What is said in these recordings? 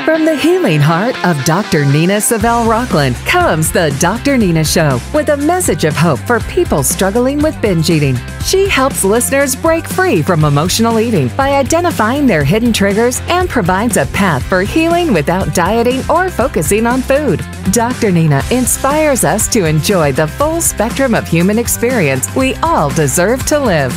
From the healing heart of Dr. Nina Savelle Rockland comes the Dr. Nina Show with a message of hope for people struggling with binge eating. She helps listeners break free from emotional eating by identifying their hidden triggers and provides a path for healing without dieting or focusing on food. Dr. Nina inspires us to enjoy the full spectrum of human experience we all deserve to live.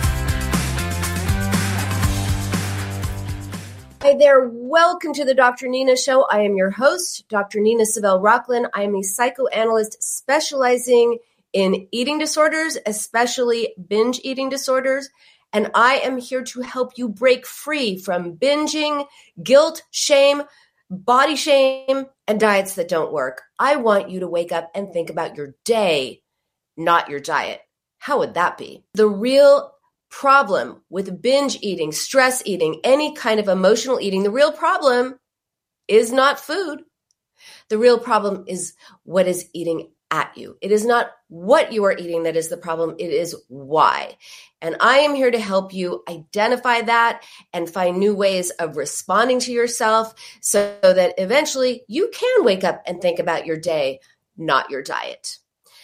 Hi there. Welcome to the Dr. Nina Show. I am your host, Dr. Nina Savelle Rockland. I am a psychoanalyst specializing in eating disorders, especially binge eating disorders. And I am here to help you break free from binging, guilt, shame, body shame, and diets that don't work. I want you to wake up and think about your day, not your diet. How would that be? The real problem with binge eating, stress eating, any kind of emotional eating, the real problem is not food. The real problem is what is eating at you. It is not what you are eating that is the problem. It is why. And I am here to help you identify that and find new ways of responding to yourself so that eventually you can wake up and think about your day, not your diet.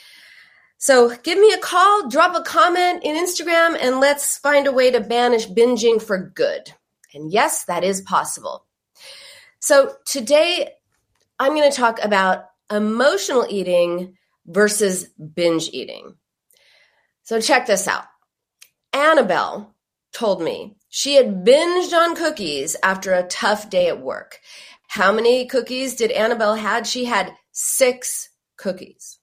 So give me a call, drop a comment in Instagram, and let's find a way to banish binging for good. And yes, that is possible. So today I'm going to talk about emotional eating versus binge eating. So check this out. Annabelle told me she had binged on cookies after a tough day at work. How many cookies did Annabelle had? She had 6 cookies.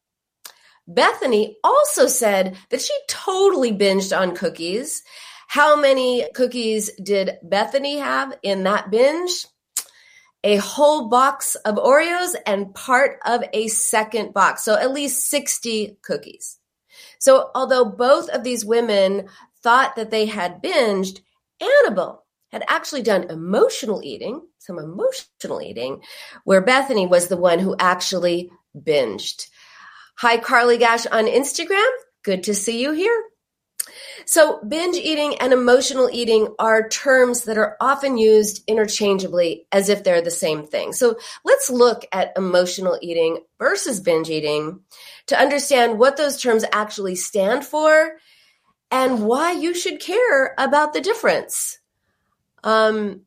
Bethany also said that she totally binged on cookies. How many cookies did Bethany have in that binge? A whole box of Oreos and part of a second box. So at least 60 cookies. So although both of these women thought that they had binged, Annabelle had actually done some emotional eating, where Bethany was the one who actually binged. Hi, Carly Gash on Instagram. Good to see you here. So binge eating and emotional eating are terms that are often used interchangeably as if they're the same thing. So let's look at emotional eating versus binge eating to understand what those terms actually stand for and why you should care about the difference. Someone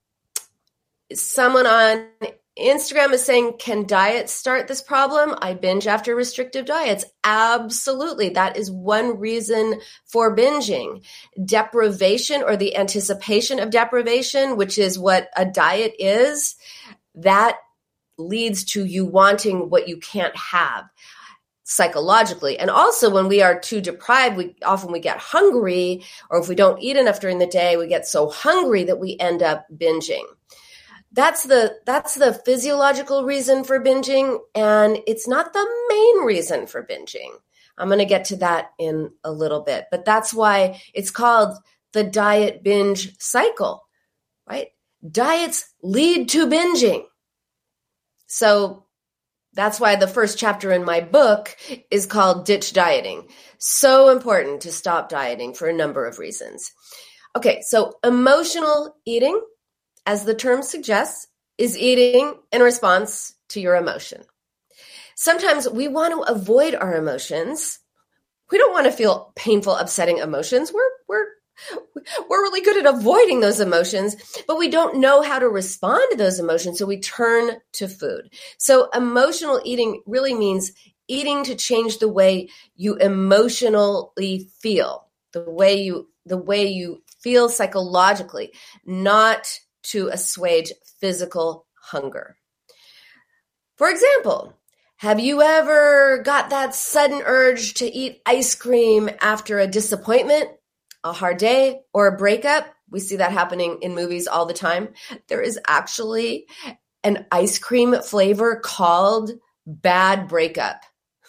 on Instagram is saying, can diets start this problem? I binge after restrictive diets. Absolutely. That is one reason for binging. Deprivation, or the anticipation of deprivation, which is what a diet is, that leads to you wanting what you can't have psychologically. And also when we are too deprived, we get hungry, or if we don't eat enough during the day, we get so hungry that we end up binging. That's the physiological reason for binging, and it's not the main reason for binging. I'm going to get to that in a little bit, but that's why it's called the diet binge cycle, right? Diets lead to binging. So that's why the first chapter in my book is called Ditch Dieting. So important to stop dieting for a number of reasons. Okay, so emotional eating, as the term suggests, is eating in response to your emotion. Sometimes we want to avoid our emotions. We don't want to feel painful, upsetting emotions. We're really good at avoiding those emotions, but we don't know how to respond to those emotions, so we turn to food. So emotional eating really means eating to change the way you emotionally feel, the way you feel psychologically, not to assuage physical hunger. For example, have you ever got that sudden urge to eat ice cream after a disappointment, a hard day, or a breakup? We see that happening in movies all the time. There is actually an ice cream flavor called Bad Breakup.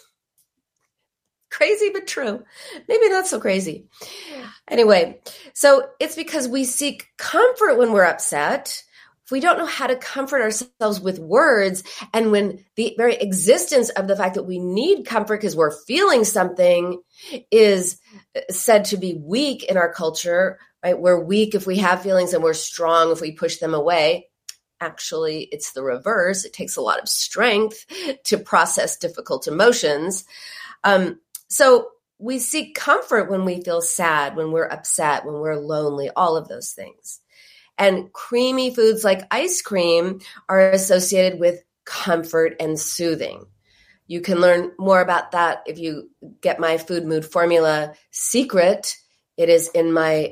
Crazy, but true. Maybe not so crazy. Anyway, so it's because we seek comfort when we're upset. If we don't know how to comfort ourselves with words, and when the very existence of the fact that we need comfort because we're feeling something is said to be weak in our culture, right? We're weak if we have feelings and we're strong if we push them away. Actually, it's the reverse. It takes a lot of strength to process difficult emotions. So we seek comfort when we feel sad, when we're upset, when we're lonely, all of those things. And creamy foods like ice cream are associated with comfort and soothing. You can learn more about that if you get my food mood formula secret. It is in my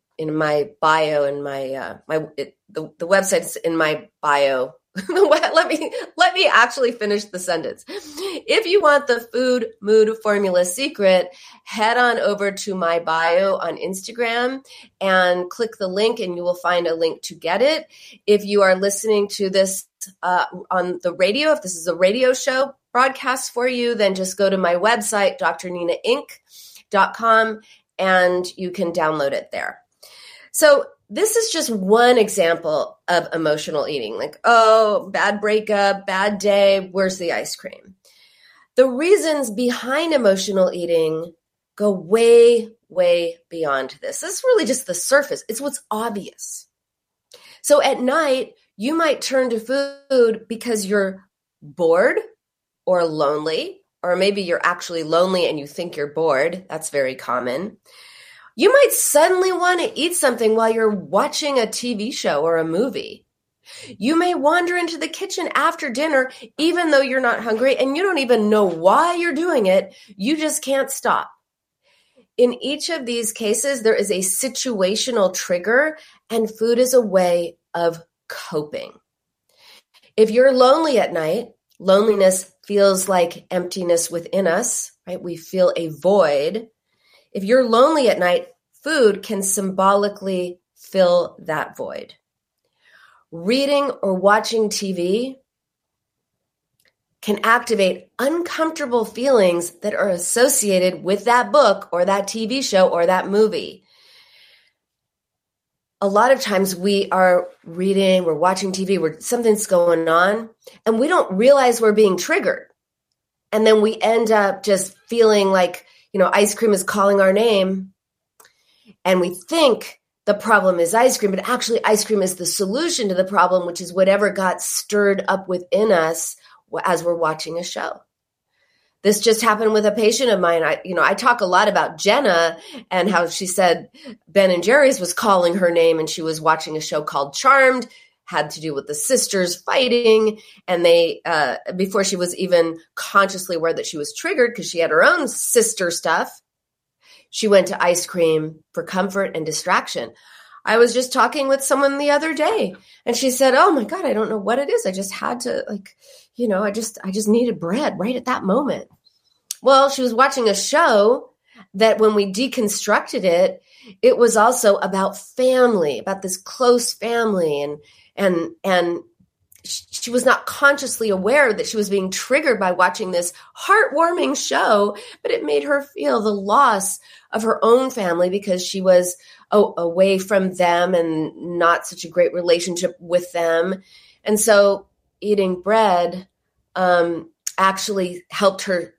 bio, in the website's in my bio. Let me actually finish the sentence. If you want the food mood formula secret, head on over to my bio on Instagram and click the link, and you will find a link to get it. If you are listening to this on the radio, if this is a radio show broadcast for you, then just go to my website, drninainc.com, and you can download it there. So this is just one example of emotional eating. Like, oh, bad breakup, bad day, where's the ice cream? The reasons behind emotional eating go way, way beyond this. This is really just the surface. It's what's obvious. So at night, you might turn to food because you're bored or lonely, or maybe you're actually lonely and you think you're bored. That's very common. You might suddenly want to eat something while you're watching a TV show or a movie. You may wander into the kitchen after dinner, even though you're not hungry and you don't even know why you're doing it. You just can't stop. In each of these cases, there is a situational trigger, and food is a way of coping. If you're lonely at night, loneliness feels like emptiness within us, right? We feel a void. If you're lonely at night, food can symbolically fill that void. Reading or watching TV can activate uncomfortable feelings that are associated with that book or that TV show or that movie. A lot of times we are reading, we're watching TV, something's going on, and we don't realize we're being triggered. And then we end up just feeling like, ice cream is calling our name, and we think the problem is ice cream, but actually ice cream is the solution to the problem, which is whatever got stirred up within us as we're watching a show. This just happened with a patient of mine. I talk a lot about Jenna and how she said Ben & Jerry's was calling her name, and she was watching a show called Charmed, had to do with the sisters fighting, and they before she was even consciously aware that she was triggered because she had her own sister stuff, she went to ice cream for comfort and distraction. I was just talking with someone the other day, and she said, "Oh my God, I don't know what it is. I just had to I just needed bread right at that moment." Well, she was watching a show that when we deconstructed it, it was also about family, about this close family, and she was not consciously aware that she was being triggered by watching this heartwarming show, but it made her feel the loss of her own family because she was away from them and not such a great relationship with them. And so eating bread actually helped her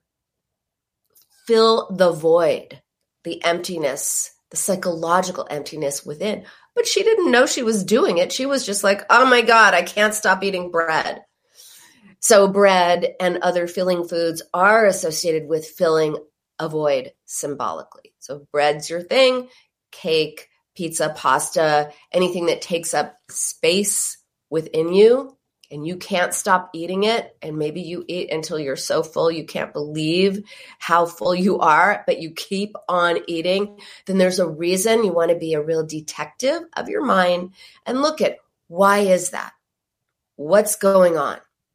fill the void, the emptiness, the psychological emptiness within. But she didn't know she was doing it. She was just like, oh my God, I can't stop eating bread. So bread and other filling foods are associated with filling a void symbolically. So bread's your thing, cake, pizza, pasta, anything that takes up space within you and you can't stop eating it. And maybe you eat until you're so full you can't believe how full you are, but you keep on eating. Then there's a reason. You want to be a real detective of your mind and look at, why is that? What's going on?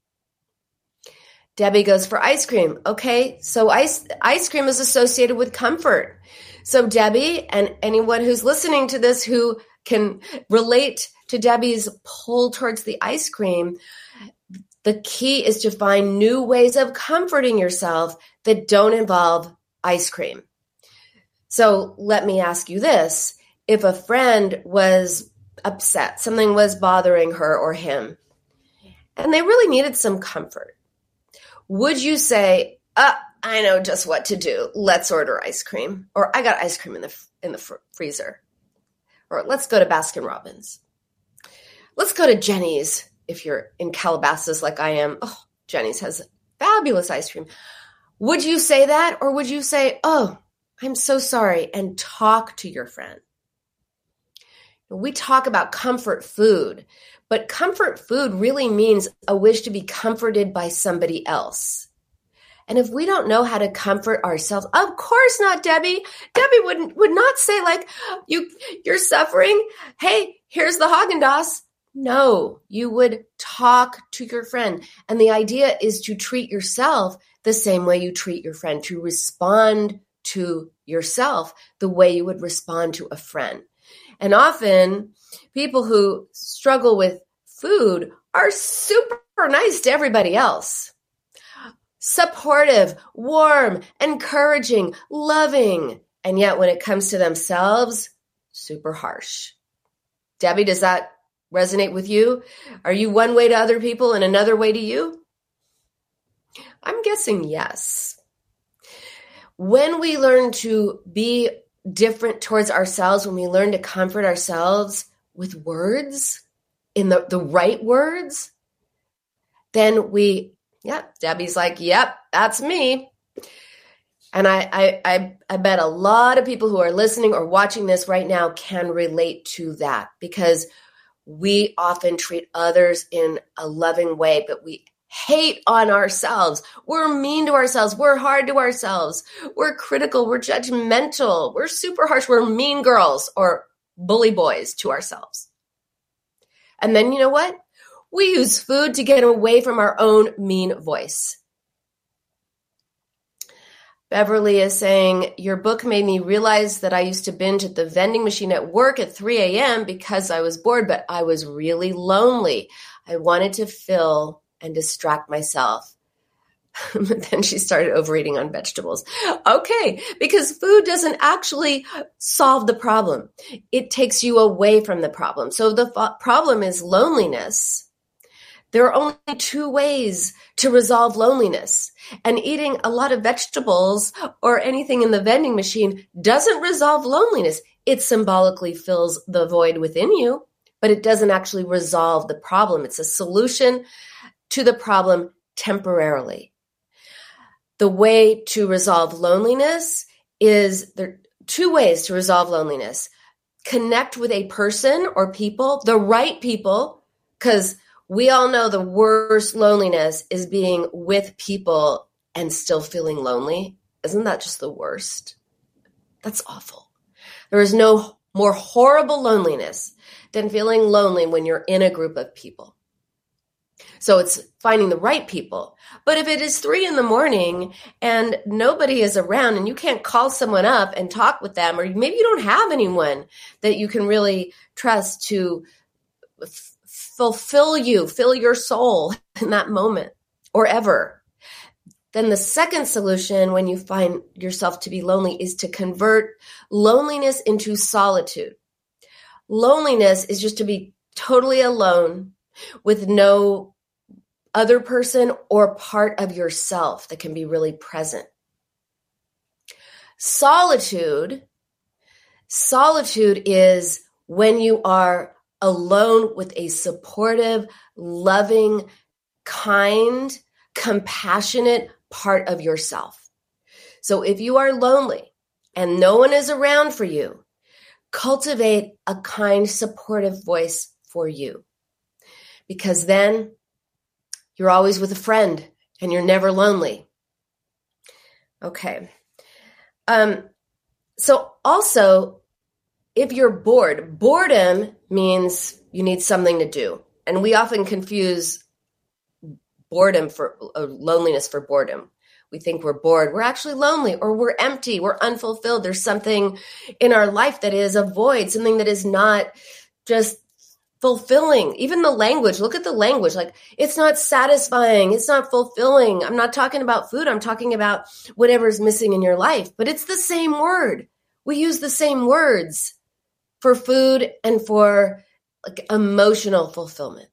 Debbie goes for ice cream. Okay, so ice cream is associated with comfort. So Debbie and anyone who's listening to this who can relate to Debbie's pull towards the ice cream, the key is to find new ways of comforting yourself that don't involve ice cream. So let me ask you this. If a friend was upset, something was bothering her or him, and they really needed some comfort, would you say, I know just what to do. Let's order ice cream. Or I got ice cream in the freezer. Or let's go to Baskin Robbins. Let's go to Jenny's if you're in Calabasas like I am, oh, Jenny's has fabulous ice cream. Would you say that? Or would you say, oh, I'm so sorry, and talk to your friend? We talk about comfort food, but comfort food really means a wish to be comforted by somebody else. And if we don't know how to comfort ourselves, of course not, Debbie. Debbie would not say like, you're suffering. Hey, here's the Haagen-Dazs. No, you would talk to your friend. And the idea is to treat yourself the same way you treat your friend, to respond to yourself the way you would respond to a friend. And often people who struggle with food are super nice to everybody else. Supportive, warm, encouraging, loving. And yet when it comes to themselves, super harsh. Debbie, does that resonate with you? Are you one way to other people and another way to you? I'm guessing yes. When we learn to be different towards ourselves, when we learn to comfort ourselves with words, in the right words, then Debbie's like, yep, that's me. And I bet a lot of people who are listening or watching this right now can relate to that, because we often treat others in a loving way, but we hate on ourselves. We're mean to ourselves. We're hard to ourselves. We're critical. We're judgmental. We're super harsh. We're mean girls or bully boys to ourselves. And then you know what? We use food to get away from our own mean voice. Beverly is saying, your book made me realize that I used to binge at the vending machine at work at 3 a.m. because I was bored, but I was really lonely. I wanted to fill and distract myself. But then she started overeating on vegetables. Okay, because food doesn't actually solve the problem. It takes you away from the problem. So the problem is loneliness. There are only two ways to resolve loneliness. And eating a lot of vegetables or anything in the vending machine doesn't resolve loneliness. It symbolically fills the void within you, but it doesn't actually resolve the problem. It's a solution to the problem temporarily. The way to resolve loneliness is, there are two ways to resolve loneliness. Connect with a person or people, the right people, because we all know the worst loneliness is being with people and still feeling lonely. Isn't that just the worst? That's awful. There is no more horrible loneliness than feeling lonely when you're in a group of people. So it's finding the right people. But if it is 3 a.m. and nobody is around and you can't call someone up and talk with them, or maybe you don't have anyone that you can really trust to fill your soul in that moment or ever, then the second solution when you find yourself to be lonely is to convert loneliness into solitude. Loneliness is just to be totally alone with no other person or part of yourself that can be really present. Solitude is when you are alone with a supportive, loving, kind, compassionate part of yourself. So if you are lonely and no one is around for you, cultivate a kind, supportive voice for you. Because then you're always with a friend and you're never lonely. Okay. So also, if you're bored, boredom means you need something to do. And we often confuse boredom for loneliness for boredom. We think we're bored. We're actually lonely, or we're empty. We're unfulfilled. There's something in our life that is a void, something that is not just fulfilling. Even the language, look at the language. Like, it's not satisfying. It's not fulfilling. I'm not talking about food. I'm talking about whatever's missing in your life. But it's the same word. We use the same words for food and for like emotional fulfillment.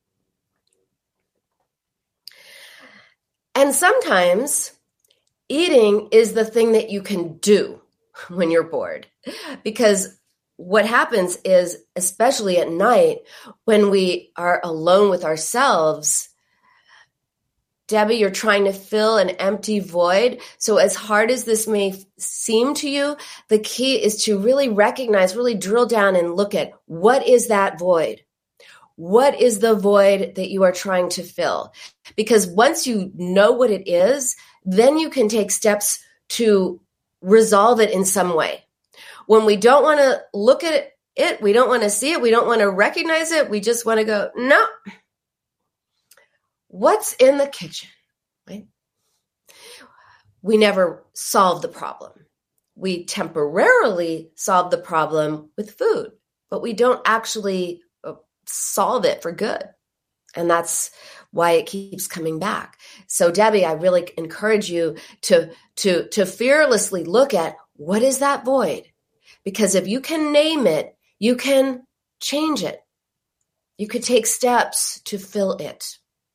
And sometimes eating is the thing that you can do when you're bored, because what happens is, especially at night, when we are alone with ourselves, Debbie, you're trying to fill an empty void. So as hard as this may seem to you, the key is to really recognize, really drill down and look at what is that void? What is the void that you are trying to fill? Because once you know what it is, then you can take steps to resolve it in some way. When we don't want to look at it, we don't want to see it, we don't want to recognize it, we just want to go, no. What's in the kitchen, right? We never solve the problem. We temporarily solve the problem with food, but we don't actually solve it for good. And that's why it keeps coming back. So Debbie, I really encourage you to fearlessly look at what is that void? Because if you can name it, you can change it. You could take steps to fill it.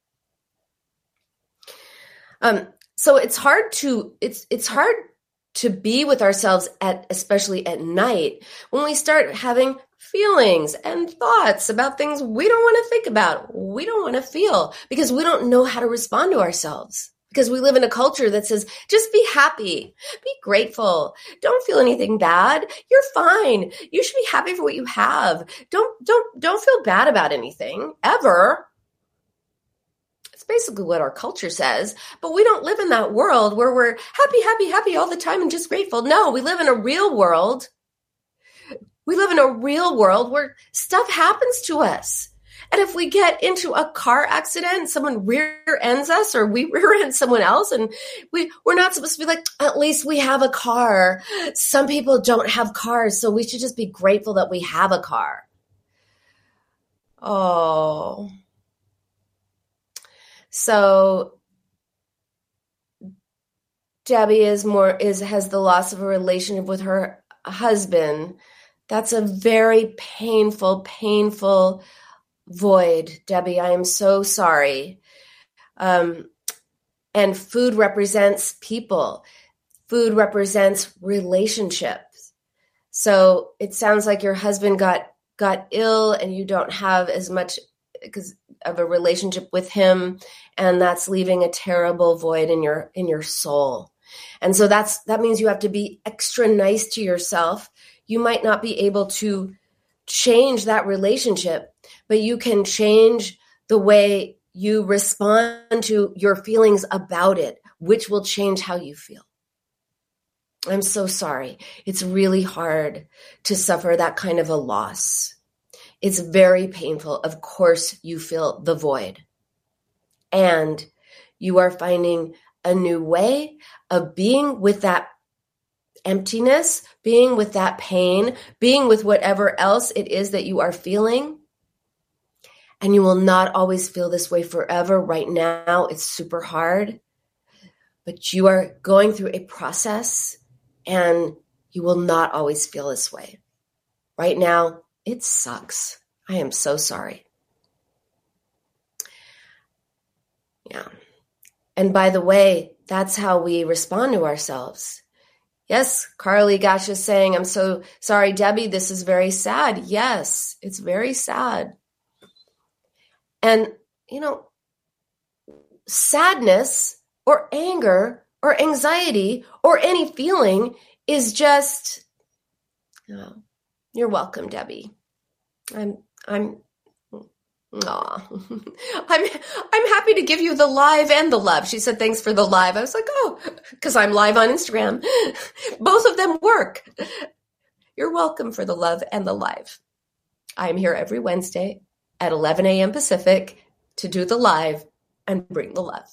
So it's hard to be with ourselves especially at night when we start having feelings and thoughts about things we don't want to think about, we don't want to feel, because we don't know how to respond to ourselves. Because we live in a culture that says, just be happy, be grateful, don't feel anything bad, you're fine, you should be happy for what you have, don't feel bad about anything, ever. Basically what our culture says, but we don't live in that world where we're happy all the time and just grateful. No, we live in a real world. We live in a real world where stuff happens to us. And if we get into a car accident, someone rear ends us or we rear end someone else, and we're not supposed to be like, at least we have a car. Some people don't have cars, so we should just be grateful that we have a car. Oh. So Debbie has the loss of a relationship with her husband. That's a very painful void, Debbie. I am so sorry. And food represents people. Food represents relationships. So it sounds like your husband got ill and you don't have as much of a relationship with him, and that's leaving a terrible void in your soul. And so that means you have to be extra nice to yourself. You might not be able to change that relationship, but you can change the way you respond to your feelings about it, which will change how you feel. I'm so sorry. It's really hard to suffer that kind of a loss. It's very painful. Of course, you feel the void. And you are finding a new way of being with that emptiness, being with that pain, being with whatever else it is that you are feeling. And you will not always feel this way forever. Right now, it's super hard. But you are going through a process, and you will not always feel this way. Right now, it sucks. I am so sorry. Yeah. And by the way, that's how we respond to ourselves. Yes, Carly Gash is saying, I'm so sorry, Debbie, this is very sad. Yes, it's very sad. And, sadness or anger or anxiety or any feeling is just, you're welcome, Debbie. I'm happy to give you the live and the love. She said, thanks for the live. I was like, because I'm live on Instagram. Both of them work. You're welcome for the love and the live. I'm here every Wednesday at 11 a.m. Pacific to do the live and bring the love.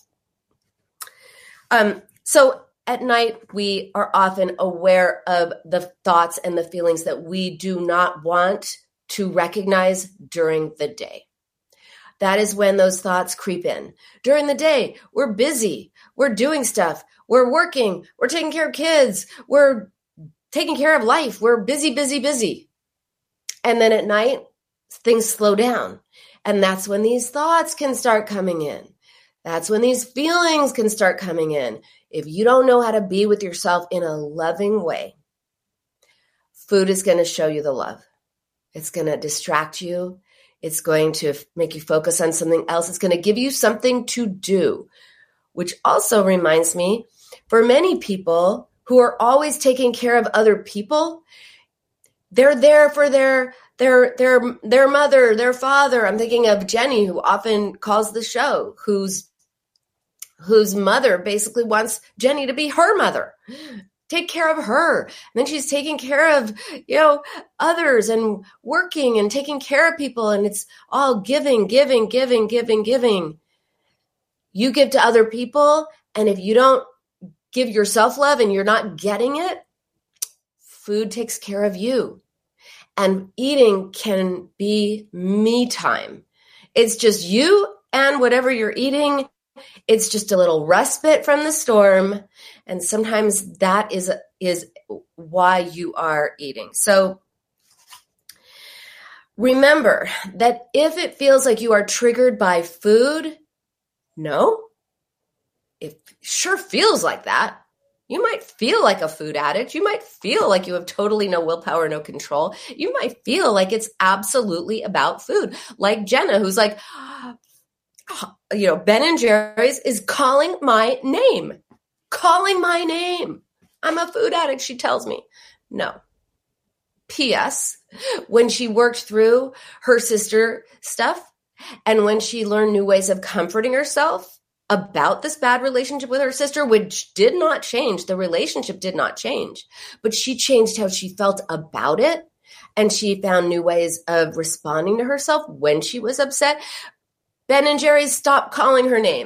So at night, we are often aware of the thoughts and the feelings that we do not want to recognize during the day. That is when those thoughts creep in. During the day, we're busy, we're doing stuff, we're working, we're taking care of kids, we're taking care of life, we're busy. And then at night, things slow down. And that's when these thoughts can start coming in. That's when these feelings can start coming in. If you don't know how to be with yourself in a loving way, food is going to show you the love. It's going to distract you. It's going to make you focus on something else. It's going to give you something to do, which also reminds me, for many people who are always taking care of other people, they're there for their mother, their father. I'm thinking of Jenny, who often calls the show, whose mother basically wants Jenny to be her mother. Take care of her. And then she's taking care of, others and working and taking care of people. And it's all giving. You give to other people. And if you don't give yourself love and you're not getting it, food takes care of you. And eating can be me time. It's just you and whatever you're eating. It's just a little respite from the storm. And sometimes that is why you are eating. So remember that if it feels like you are triggered by food, no, it sure feels like that. You might feel like a food addict. You might feel like you have totally no willpower, no control. You might feel like it's absolutely about food. Like Jenna, who's like, Ben & Jerry's is calling my name. I'm a food addict, she tells me. No. P.S. When she worked through her sister stuff and when she learned new ways of comforting herself about this bad relationship with her sister, which did not change, the relationship did not change, but she changed how she felt about it. And she found new ways of responding to herself when she was upset. Ben & Jerry's stopped calling her name.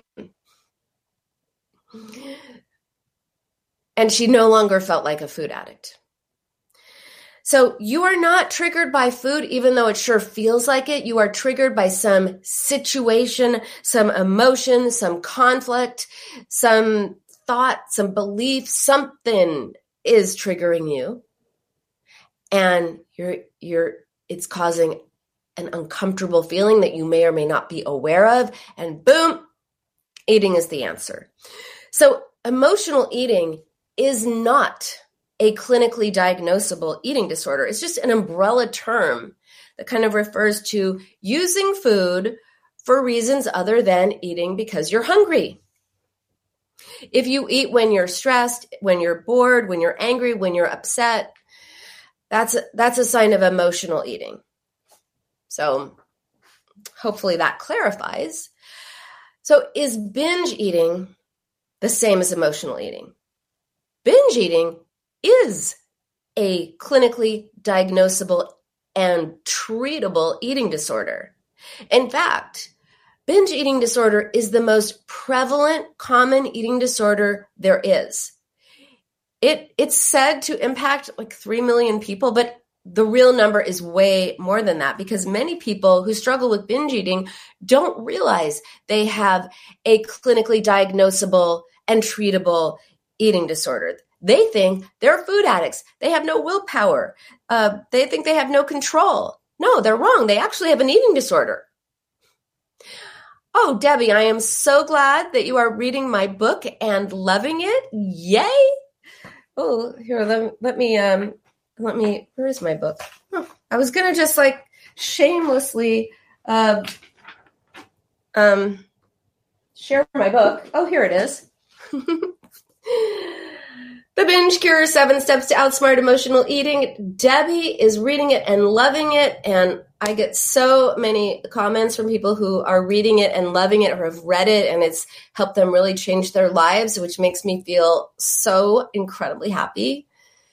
And she no longer felt like a food addict. So you are not triggered by food, even though it sure feels like it. You are triggered by some situation, some emotion, some conflict, some thought, some belief. Something is triggering you. And it's causing an uncomfortable feeling that you may or may not be aware of. And boom, eating is the answer. So emotional eating is not a clinically diagnosable eating disorder. It's just an umbrella term that kind of refers to using food for reasons other than eating because you're hungry. If you eat when you're stressed, when you're bored, when you're angry, when you're upset, that's a sign of emotional eating. So hopefully that clarifies. So is binge eating the same as emotional eating? Binge eating is a clinically diagnosable and treatable eating disorder. In fact, binge eating disorder is the most prevalent common eating disorder there is. It's said to impact like 3 million people, but the real number is way more than that because many people who struggle with binge eating don't realize they have a clinically diagnosable and treatable eating disorder. They think they're food addicts. They have no willpower. They think they have no control. No, they're wrong. They actually have an eating disorder. Oh, Debbie, I am so glad that you are reading my book and loving it. Yay. Oh, here, let me, where is my book? Oh, I was going to just like shamelessly share my book. Oh, here it is. The Binge Cure, 7 Steps to Outsmart Emotional Eating. Debbie is reading it and loving it, and I get so many comments from people who are reading it and loving it or have read it, and it's helped them really change their lives, which makes me feel so incredibly happy.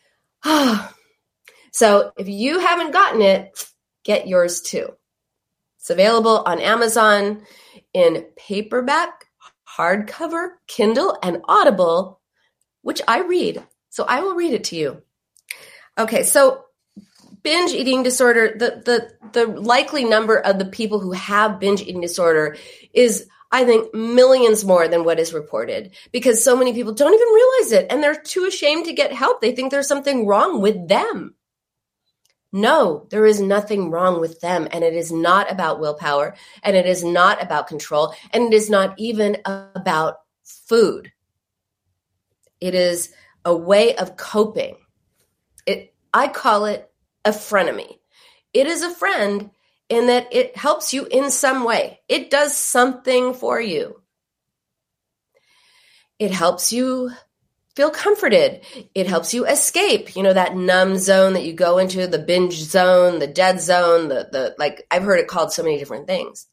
So if you haven't gotten it, get yours too. It's available on Amazon in paperback, hardcover, Kindle, and Audible, which I read. So I will read it to you. Okay, so binge eating disorder, the likely number of the people who have binge eating disorder is, I think, millions more than what is reported because so many people don't even realize it and they're too ashamed to get help. They think there's something wrong with them. No, there is nothing wrong with them, and it is not about willpower, and it is not about control, and it is not even about food. It is a way of coping. I call it a frenemy. It is a friend in that it helps you in some way. It does something for you. It helps you feel comforted. It helps you escape, that numb zone that you go into, the binge zone, the dead zone, like I've heard it called so many different things.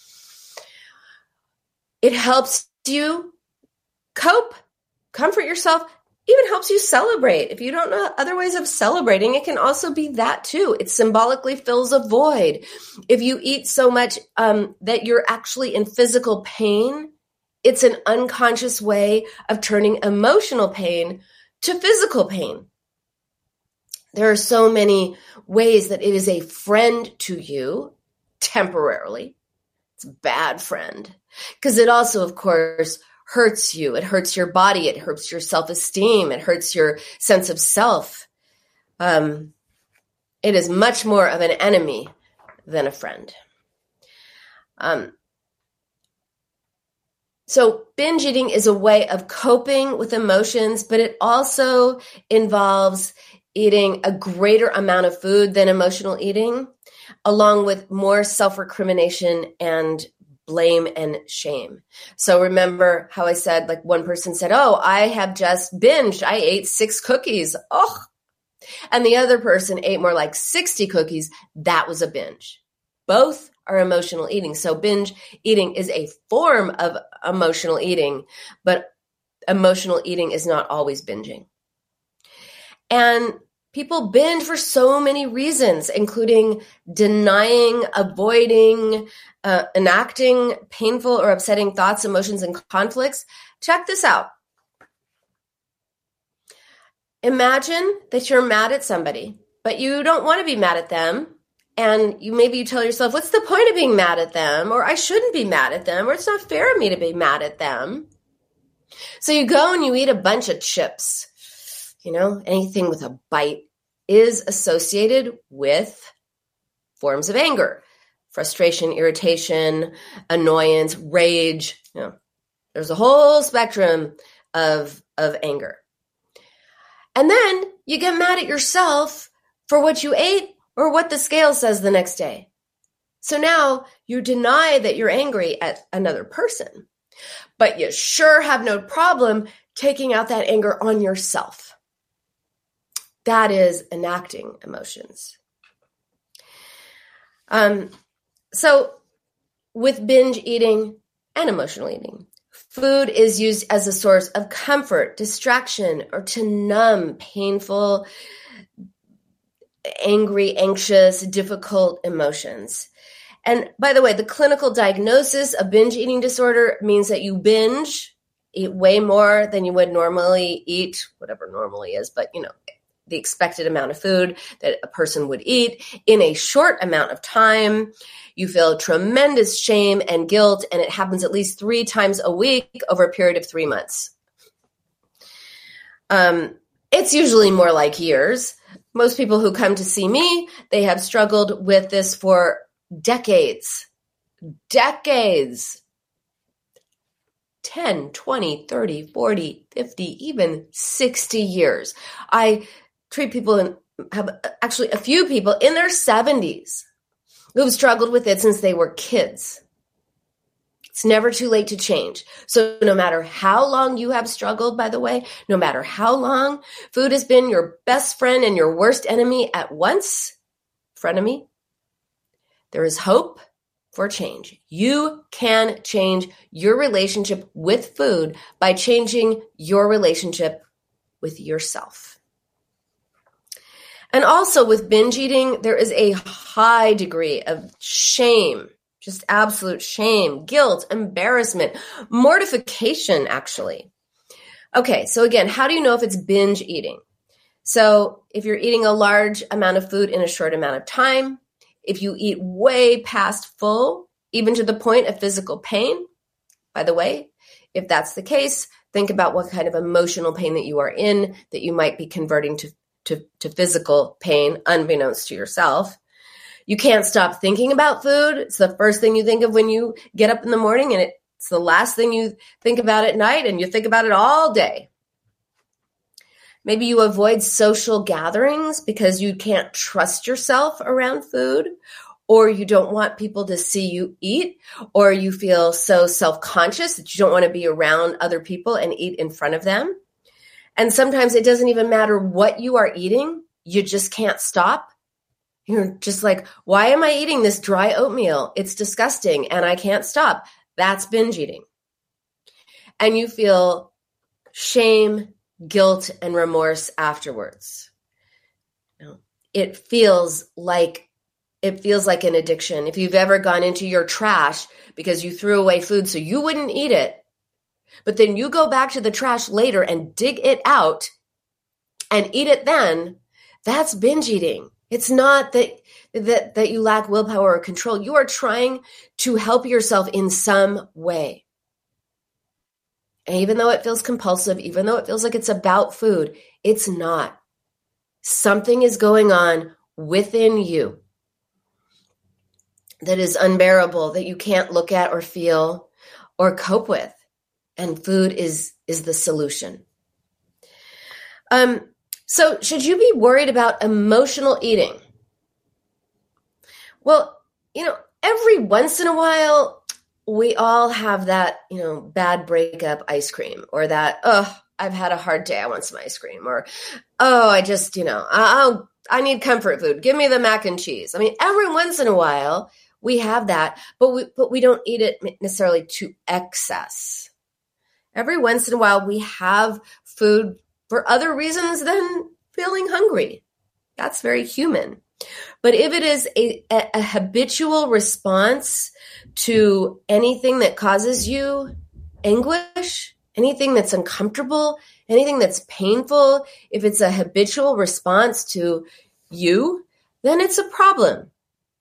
It helps you cope, comfort yourself, even helps you celebrate. If you don't know other ways of celebrating, it can also be that too. It symbolically fills a void. If you eat so much that you're actually in physical pain, it's an unconscious way of turning emotional pain to physical pain. There are so many ways that it is a friend to you temporarily. It's a bad friend because it also, of course, hurts you. It hurts your body. It hurts your self-esteem. It hurts your sense of self. It is much more of an enemy than a friend. So binge eating is a way of coping with emotions, but it also involves eating a greater amount of food than emotional eating, along with more self-recrimination and blame and shame. So remember how I said, like one person said, oh, I have just binged. I ate 6 cookies. Oh, and the other person ate more like 60 cookies. That was a binge. Both are emotional eating. So binge eating is a form of emotional eating, but emotional eating is not always binging. And people binge for so many reasons, including denying, avoiding, enacting painful or upsetting thoughts, emotions, and conflicts. Check this out. Imagine that you're mad at somebody, but you don't want to be mad at them. And you tell yourself, what's the point of being mad at them? Or I shouldn't be mad at them, or it's not fair of me to be mad at them. So you go and you eat a bunch of chips. Anything with a bite is associated with forms of anger, frustration, irritation, annoyance, rage. There's a whole spectrum of anger. And then you get mad at yourself for what you ate or what the scale says the next day. So now you deny that you're angry at another person, but you sure have no problem taking out that anger on yourself. That is enacting emotions. So with binge eating and emotional eating, food is used as a source of comfort, distraction, or to numb painful, angry, anxious, difficult emotions. And by the way, the clinical diagnosis of binge eating disorder means that you eat way more than you would normally eat, whatever normally is, but the expected amount of food that a person would eat in a short amount of time. You feel tremendous shame and guilt, and it happens at least 3 times a week over a period of 3 months. It's usually more like years. Most people who come to see me, they have struggled with this for decades. 10, 20, 30, 40, 50, even 60 years. I treat people and have actually a few people in their 70s who've struggled with it since they were kids. It's never too late to change. So no matter how long you have struggled, by the way, no matter how long, food has been your best friend and your worst enemy at once, frenemy, there is hope for change. You can change your relationship with food by changing your relationship with yourself. And also with binge eating, there is a high degree of shame, just absolute shame, guilt, embarrassment, mortification, actually. Okay, so again, how do you know if it's binge eating? So if you're eating a large amount of food in a short amount of time, if you eat way past full, even to the point of physical pain, by the way, if that's the case, think about what kind of emotional pain that you are in that you might be converting to physical pain, unbeknownst to yourself. You can't stop thinking about food. It's the first thing you think of when you get up in the morning, and it's the last thing you think about at night, and you think about it all day. Maybe you avoid social gatherings because you can't trust yourself around food, or you don't want people to see you eat, or you feel so self-conscious that you don't want to be around other people and eat in front of them. And sometimes it doesn't even matter what you are eating. You just can't stop. You're just like, why am I eating this dry oatmeal? It's disgusting and I can't stop. That's binge eating. And you feel shame, guilt, and remorse afterwards. It feels like an addiction. If you've ever gone into your trash because you threw away food so you wouldn't eat it, but then you go back to the trash later and dig it out and eat it then, that's binge eating. It's not that you lack willpower or control. You are trying to help yourself in some way. And even though it feels compulsive, even though it feels like it's about food, it's not. Something is going on within you that is unbearable, that you can't look at or feel or cope with. And food is the solution. So should you be worried about emotional eating? Well, every once in a while, we all have that, bad breakup ice cream, or that, I've had a hard day, I want some ice cream, or, I just, I need comfort food. Give me the mac and cheese. I mean, every once in a while we have that, but we don't eat it necessarily to excess. Every once in a while we have food for other reasons than feeling hungry. That's very human. But if it is a habitual response to anything that causes you anguish, anything that's uncomfortable, anything that's painful, if it's a habitual response to you, then it's a problem.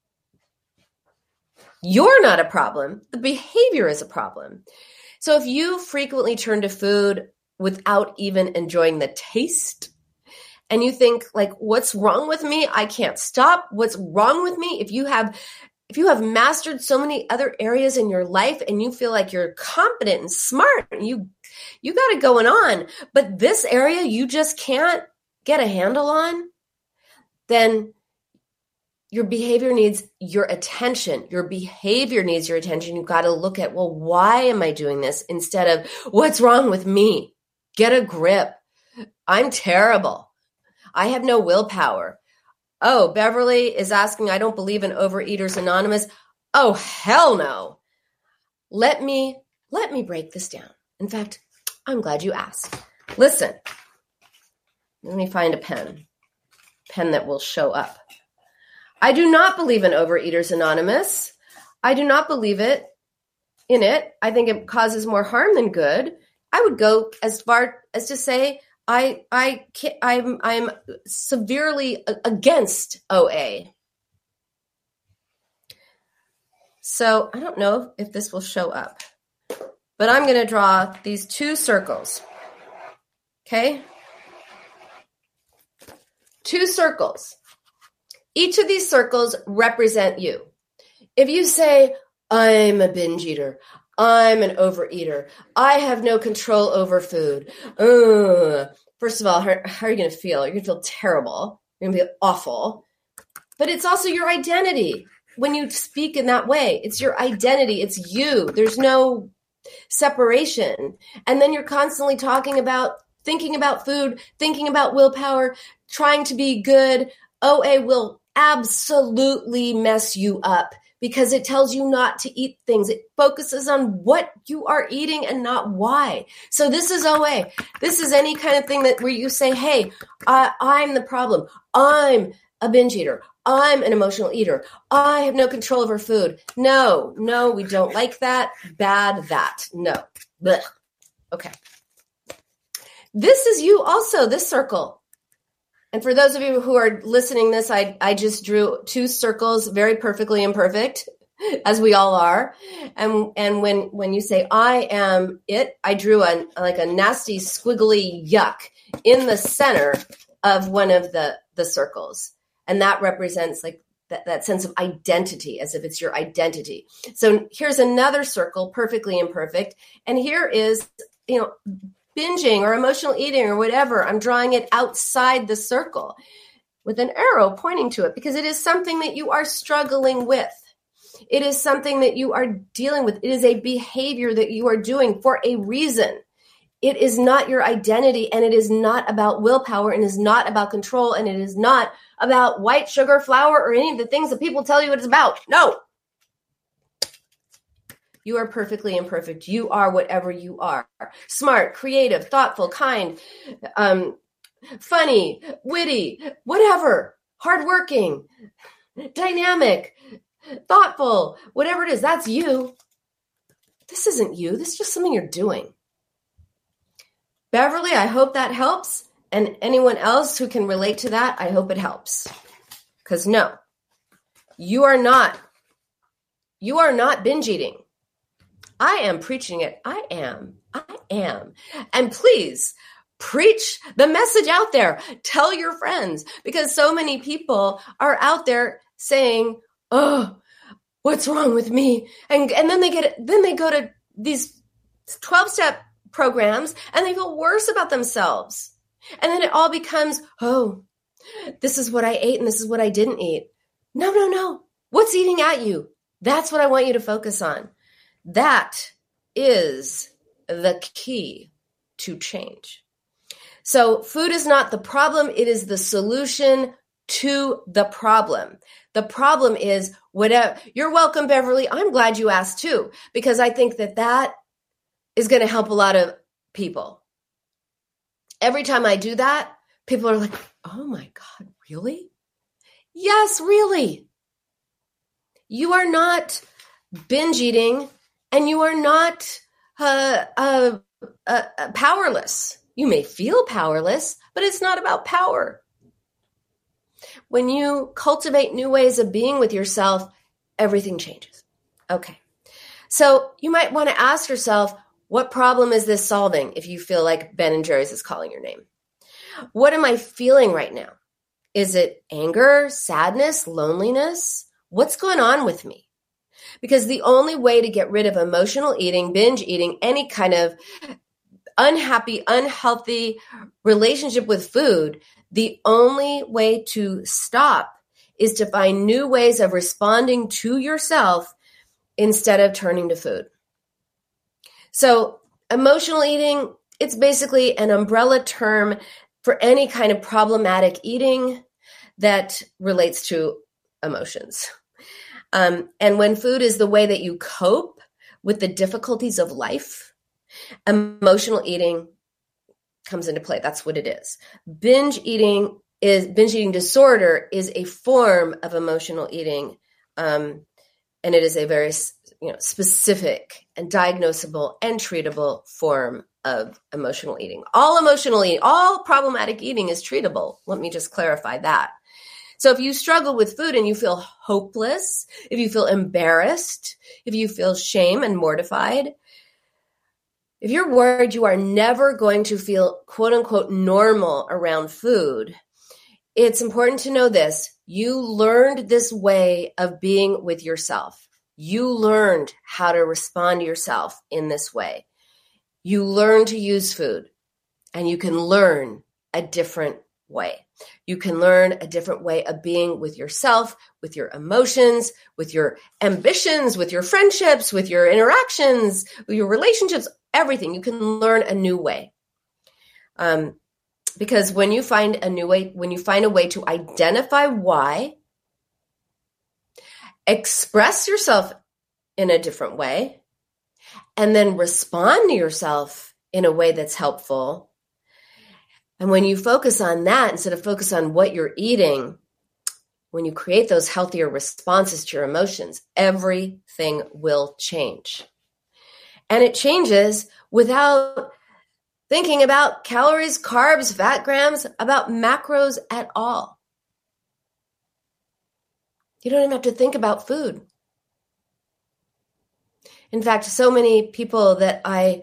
You're not a problem. The behavior is a problem. So if you frequently turn to food without even enjoying the taste, and you think like, what's wrong with me? I can't stop. What's wrong with me? If you have mastered so many other areas in your life and you feel like you're competent and smart and you got it going on, but this area you just can't get a handle on, then your behavior needs your attention. Your behavior needs your attention. You've got to look at, well, why am I doing this? Instead of, what's wrong with me? Get a grip. I'm terrible. I have no willpower. Oh, Beverly is asking, I don't believe in Overeaters Anonymous. Oh, hell no. Let me break this down. In fact, I'm glad you asked. Listen, let me find a pen that will show up. I do not believe in Overeaters Anonymous. I do not believe in it. I think it causes more harm than good. I would go as far as to say I'm severely against OA. So I don't know if this will show up, but I'm going to draw these two circles. Okay? Two circles. Each of these circles represent you. If you say, I'm a binge eater, I'm an overeater, I have no control over food. First of all, how are you going to feel? You're going to feel terrible. You're going to feel awful. But it's also your identity. When you speak in that way, it's your identity. It's you. There's no separation. And then you're constantly thinking about food, thinking about willpower, trying to be good. OA will absolutely mess you up because it tells you not to eat things. It focuses on what you are eating and not why. So this is OA. This is any kind of thing where you say, hey, I'm the problem. I'm a binge eater. I'm an emotional eater. I have no control over food. No, we don't like that. Bad that. No. Blech. Okay. This is you also, this circle. And for those of you who are listening this, I just drew two circles, very perfectly imperfect, as we all are. And when you say, I am it, I drew a nasty, squiggly yuck in the center of one of the circles. And that represents like that sense of identity, as if it's your identity. So here's another circle, perfectly imperfect. And here is, binging or emotional eating or whatever, I'm drawing it outside the circle with an arrow pointing to it because it is something that you are struggling with. It is something that you are dealing with. It is a behavior that you are doing for a reason. It is not your identity, and it is not about willpower, and it is not about control, and it is not about white sugar, flour, or any of the things that people tell you it's about. No. You are perfectly imperfect. You are whatever you are. Smart, creative, thoughtful, kind, funny, witty, whatever, hardworking, dynamic, thoughtful, whatever it is, that's you. This isn't you. This is just something you're doing. Beverly, I hope that helps. And anyone else who can relate to that, I hope it helps. Because no, you are not binge eating. I am preaching it. I am. And please preach the message out there. Tell your friends, because so many people are out there saying, oh, what's wrong with me? And then they go to these 12-step programs and they feel worse about themselves. And then it all becomes, oh, this is what I ate and this is what I didn't eat. No. What's eating at you? That's what I want you to focus on. That is the key to change. So food is not the problem. It is the solution to the problem. The problem is whatever. You're welcome, Beverly. I'm glad you asked too, because I think that is going to help a lot of people. Every time I do that, people are like, oh my God, really? Yes, really. You are not binge eating and you are not powerless. You may feel powerless, but it's not about power. When you cultivate new ways of being with yourself, everything changes. Okay. So you might want to ask yourself, what problem is this solving if you feel like Ben & Jerry's is calling your name? What am I feeling right now? Is it anger, sadness, loneliness? What's going on with me? Because the only way to get rid of emotional eating, binge eating, any kind of unhappy, unhealthy relationship with food, the only way to stop is to find new ways of responding to yourself instead of turning to food. So emotional eating, it's basically an umbrella term for any kind of problematic eating that relates to emotions. And when food is the way that you cope with the difficulties of life, emotional eating comes into play. That's what it is. Binge eating disorder is a form of emotional eating, and it is a very specific and diagnosable and treatable form of emotional eating. All problematic eating is treatable. Let me just clarify that. So if you struggle with food and you feel hopeless, if you feel embarrassed, if you feel shame and mortified, if you're worried you are never going to feel quote unquote normal around food, it's important to know this. You learned this way of being with yourself. You learned how to respond to yourself in this way. You learn to use food, and you can learn a different way. You can learn a different way of being with yourself, with your emotions, with your ambitions, with your friendships, with your interactions, with your relationships, everything. You can learn a new way. Because when you find a new way, when you find a way to identify why, express yourself in a different way, and then respond to yourself in a way that's helpful. And when you focus on that, instead of focus on what you're eating, when you create those healthier responses to your emotions, everything will change. And it changes without thinking about calories, carbs, fat grams, about macros at all. You don't even have to think about food. In fact, so many people that I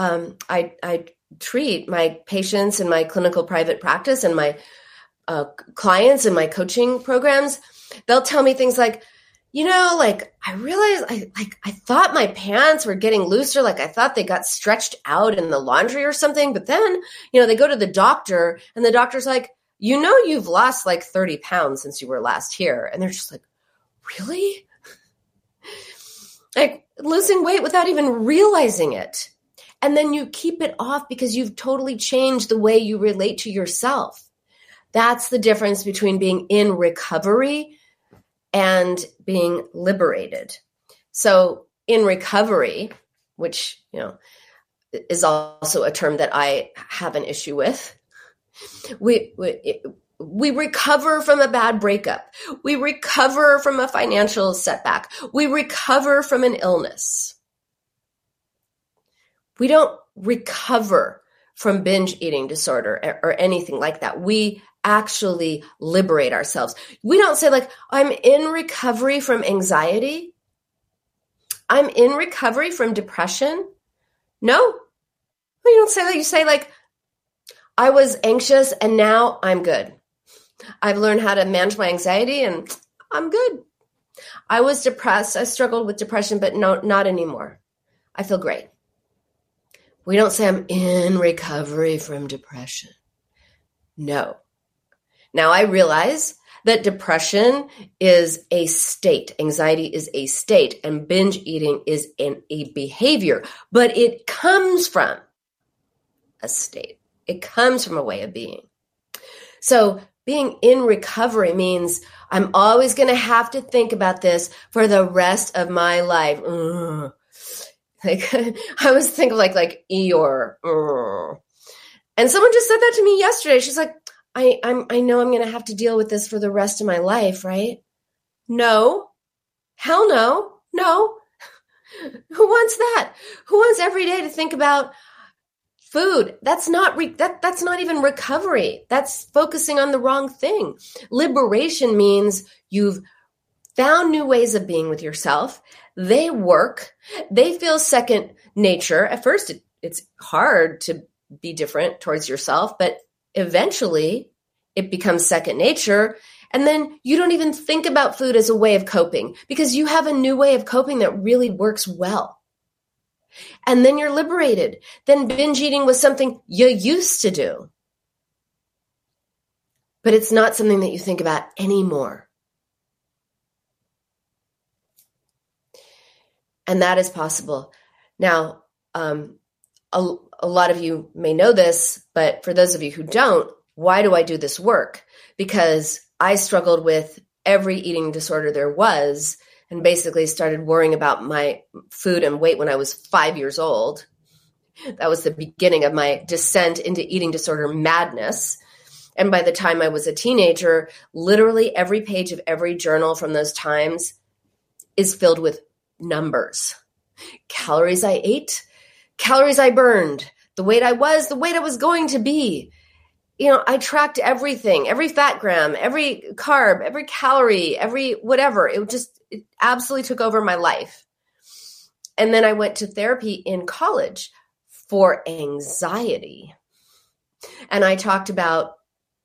treat, my patients in my clinical private practice and my clients in my coaching programs, they'll tell me things like, I realized I thought my pants were getting looser. Like I thought they got stretched out in the laundry or something. But then, they go to the doctor and the doctor's like, you've lost like 30 pounds since you were last here. And they're just like, really? Like losing weight without even realizing it. And then you keep it off because you've totally changed the way you relate to yourself. That's the difference between being in recovery and being liberated. So in recovery, which, is also a term that I have an issue with, we recover from a bad breakup. We recover from a financial setback. We recover from an illness. We don't recover from binge eating disorder or anything like that. We actually liberate ourselves. We don't say like, I'm in recovery from anxiety. I'm in recovery from depression. No, you don't say that. You say like, I was anxious and now I'm good. I've learned how to manage my anxiety and I'm good. I was depressed. I struggled with depression, but no, not anymore. I feel great. We don't say I'm in recovery from depression. No. Now I realize that depression is a state. Anxiety is a state and binge eating is a behavior, but it comes from a state. It comes from a way of being. So being in recovery means I'm always going to have to think about this for the rest of my life. Like I was thinking like Eeyore. And someone just said that to me yesterday. She's like, I know I'm going to have to deal with this for the rest of my life, right? No. Hell no. No. Who wants that? Who wants every day to think about food? That's not that's not even recovery. That's focusing on the wrong thing. Liberation means you've found new ways of being with yourself. They work. They feel second nature. At first, it's hard to be different towards yourself, but eventually it becomes second nature. And then you don't even think about food as a way of coping because you have a new way of coping that really works well. And then you're liberated. Then binge eating was something you used to do, but it's not something that you think about anymore. And that is possible. Now, a lot of you may know this, but for those of you who don't, why do I do this work? Because I struggled with every eating disorder there was and basically started worrying about my food and weight when I was 5 years old. That was the beginning of my descent into eating disorder madness. And by the time I was a teenager, literally every page of every journal from those times is filled with numbers. Calories I ate, calories I burned, the weight I was going to be. I tracked everything, every fat gram, every carb, every calorie, every whatever. It absolutely took over my life. And then I went to therapy in college for anxiety. And I talked about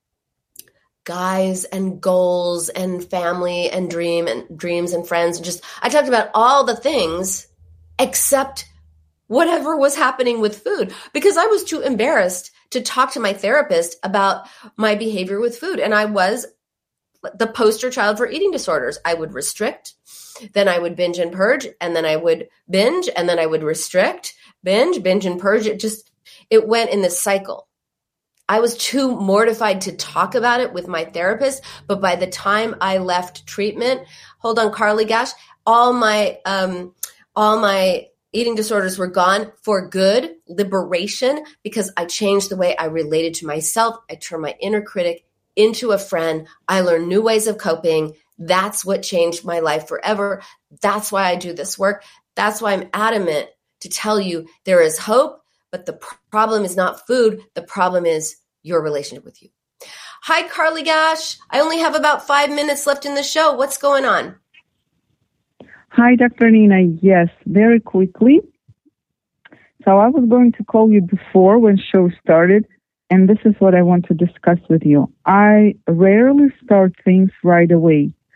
guys and goals and family and dreams and friends. And I talked about all the things except whatever was happening with food because I was too embarrassed to talk to my therapist about my behavior with food. And I was the poster child for eating disorders. I would restrict, then I would binge and purge, and then I would binge, and then I would restrict, binge and purge. It went in this cycle. I was too mortified to talk about it with my therapist. But by the time I left treatment, hold on, Carly Gash, all my eating disorders were gone for good, liberation, because I changed the way I related to myself. I turned my inner critic into a friend. I learned new ways of coping. That's what changed my life forever. That's why I do this work. That's why I'm adamant to tell you there is hope, but the problem is not food. The problem is your relationship with you. Hi, Carly Gash. I only have about 5 minutes left in the show. What's going on? Hi, Dr. Nina. Yes, very quickly. So I was going to call you before when show started, and this is what I want to discuss with you. I rarely start things right away.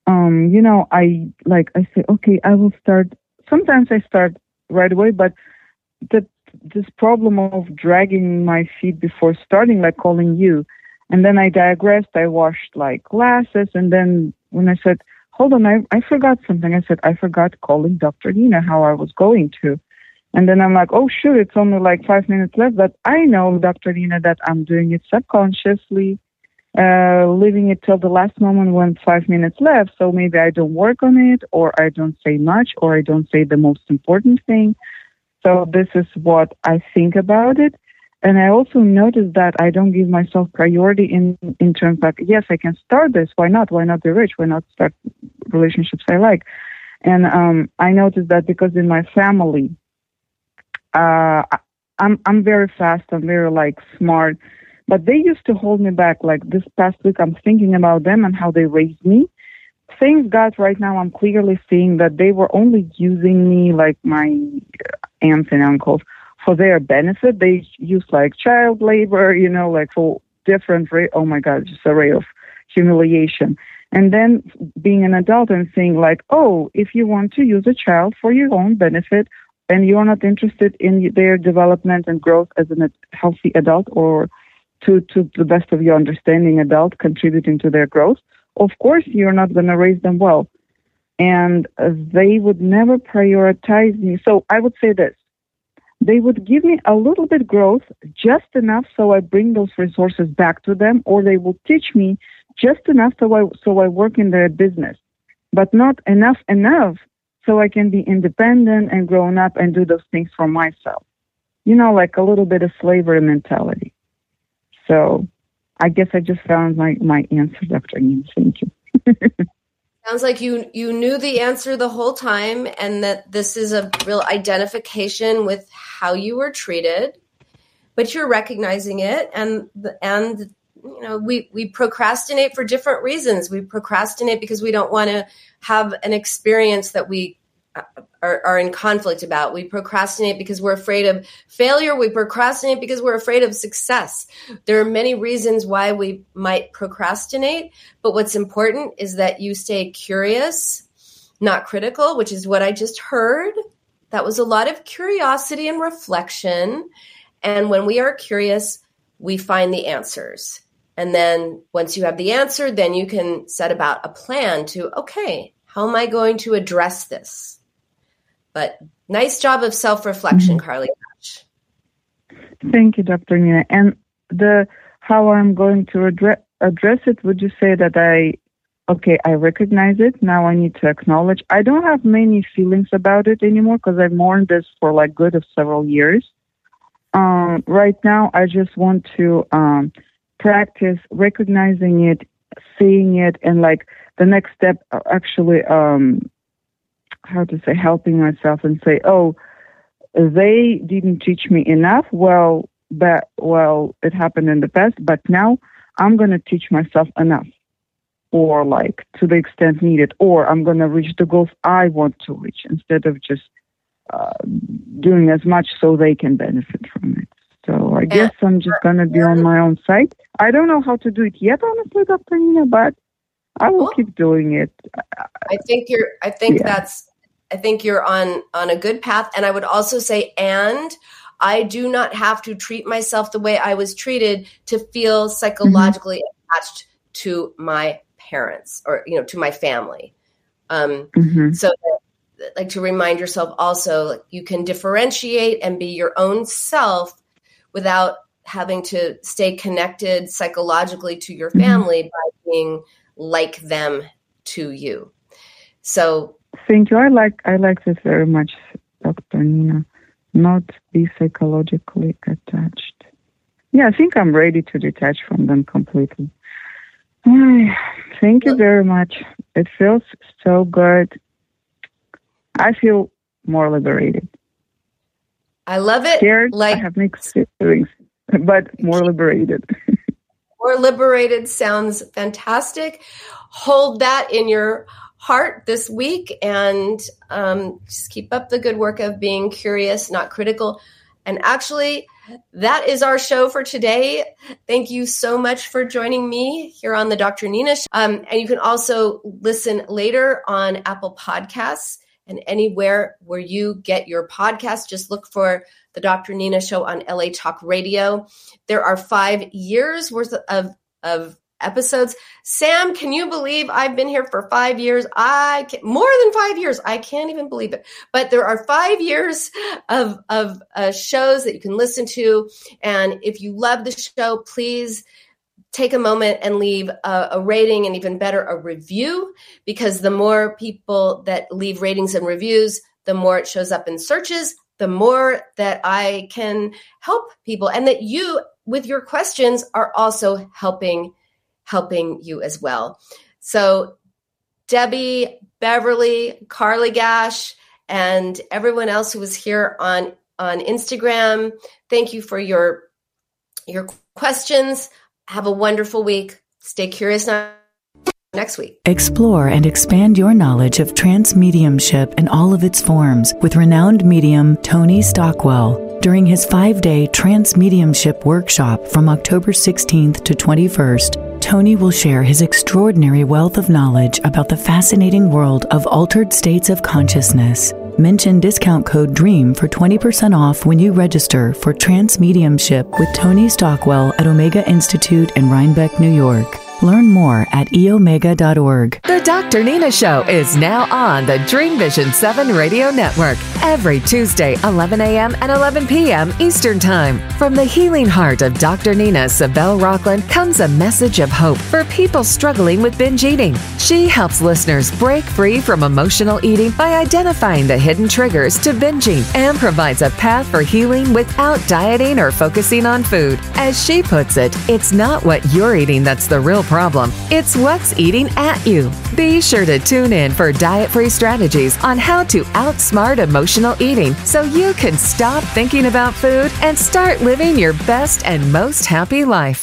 I say, okay, I will start. Sometimes I start right away, but this problem of dragging my feet before starting, like calling you, and then I digressed. I washed like glasses, and then when I said, hold on, I forgot something. I said, I forgot calling Dr. Nina how I was going to. And then I'm like, oh, shoot, it's only like 5 minutes left. But I know, Dr. Nina, that I'm doing it subconsciously, leaving it till the last moment when 5 minutes left. So maybe I don't work on it, or I don't say much, or I don't say the most important thing. So this is what I think about it. And I also noticed that I don't give myself priority in terms of, yes, I can start this. Why not? Why not be rich? Why not start relationships I like? And I noticed that because in my family, I'm very fast. I'm very like smart. But they used to hold me back. Like this past week, I'm thinking about them and how they raised me. Thank God right now I'm clearly seeing that they were only using me, like my aunts and uncles, for their benefit. They use like child labor, like for different, oh my God, just array of humiliation. And then being an adult and saying like, oh, if you want to use a child for your own benefit and you're not interested in their development and growth as a healthy adult, or to the best of your understanding adult contributing to their growth, of course you're not going to raise them well. And they would never prioritize me. So I would say this. They would give me a little bit growth, just enough so I bring those resources back to them, or they will teach me just enough so I work in their business, but not enough so I can be independent and grown up and do those things for myself. Like a little bit of slavery mentality. So I guess I just found my answer, Dr. Nina. Thank you. Sounds like you knew the answer the whole time, and that this is a real identification with how you were treated, but you're recognizing it. And we procrastinate for different reasons. We procrastinate because we don't want to have an experience that we are in conflict about. We procrastinate because we're afraid of failure. We procrastinate because we're afraid of success. There are many reasons why we might procrastinate, but what's important is that you stay curious, not critical, which is what I just heard. That was a lot of curiosity and reflection. And when we are curious, we find the answers. And then once you have the answer, then you can set about a plan to, okay, how am I going to address this? But nice job of self-reflection, Carly. Thank you, Dr. Nina. And how I'm going to address it, would you say that I recognize it. Now I need to acknowledge. I don't have many feelings about it anymore because I've mourned this for like good of several years. Right now, I just want to practice recognizing it, seeing it, and like the next step, actually, helping myself and say, oh, they didn't teach me enough. Well, it happened in the past, but now I'm going to teach myself enough, or like to the extent needed, or I'm going to reach the goals I want to reach instead of just doing as much so they can benefit from it. So I guess I'm just going to be on my own side. I don't know how to do it yet, honestly, Dr. Nina, but I will keep doing it. I think you're on a good path. And I would also say, and I do not have to treat myself the way I was treated to feel psychologically attached to my parents or, to my family. So like to remind yourself also, like, you can differentiate and be your own self without having to stay connected psychologically to your family by being like them to you. So thank you. I like this very much, Dr. Nina. Not be psychologically attached. Yeah, I think I'm ready to detach from them completely. Thank you very much. It feels so good. I feel more liberated. I love it. Scared, I have mixed feelings, but more liberated. More liberated sounds fantastic. Hold that in your heart this week and just keep up the good work of being curious, not critical. And actually, that is our show for today. Thank you so much for joining me here on the Dr. Nina Show. And you can also listen later on Apple Podcasts and anywhere where you get your podcast. Just look for the Dr. Nina Show on LA Talk Radio. There are 5 years worth of episodes. Sam, can you believe I've been here for 5 years? More than 5 years. I can't even believe it. But there are 5 years of shows that you can listen to. And if you love the show, please take a moment and leave a rating, and even better, a review, because the more people that leave ratings and reviews, the more it shows up in searches, the more that I can help people, and that you, with your questions, are also helping you as well. So Debbie, Beverly, Carly Gash, and everyone else who was here on Instagram, thank you for your questions. Have a wonderful week. Stay curious next week. Explore and expand your knowledge of trance mediumship in all of its forms with renowned medium Tony Stockwell during his 5-day trance mediumship workshop from October 16th to 21st. Tony will share his extraordinary wealth of knowledge about the fascinating world of altered states of consciousness. Mention discount code DREAM for 20% off when you register for trance mediumship with Tony Stockwell at Omega Institute in Rhinebeck, New York. Learn more at eomega.org. The Dr. Nina Show is now on the Dream Vision 7 Radio Network every Tuesday, 11 a.m. and 11 p.m. Eastern Time. From the healing heart of Dr. Nina Sibel Rockland comes a message of hope for people struggling with binge eating. She helps listeners break free from emotional eating by identifying the hidden triggers to binging and provides a path for healing without dieting or focusing on food. As she puts it, it's not what you're eating that's the real problem. It's what's eating at you. Be sure to tune in for diet-free strategies on how to outsmart emotional eating so you can stop thinking about food and start living your best and most happy life.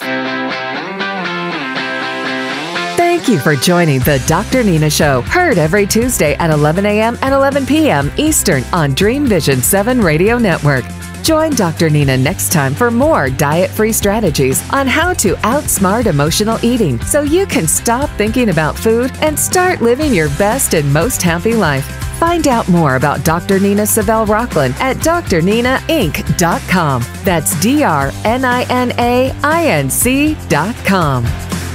Thank you for joining the Dr. Nina Show, heard every Tuesday at 11 a.m. and 11 p.m. Eastern on Dream Vision 7 Radio Network. Join Dr. Nina next time for more diet-free strategies on how to outsmart emotional eating so you can stop thinking about food and start living your best and most happy life. Find out more about Dr. Nina Sibel Rockland at drninainc.com. That's drninainc.com.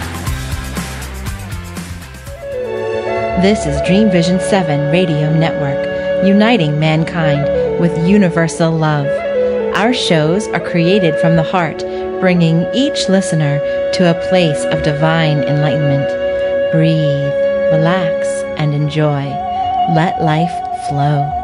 This is Dream Vision 7 Radio Network, uniting mankind with universal love. Our shows are created from the heart, bringing each listener to a place of divine enlightenment. Breathe, relax, and enjoy. Let life flow.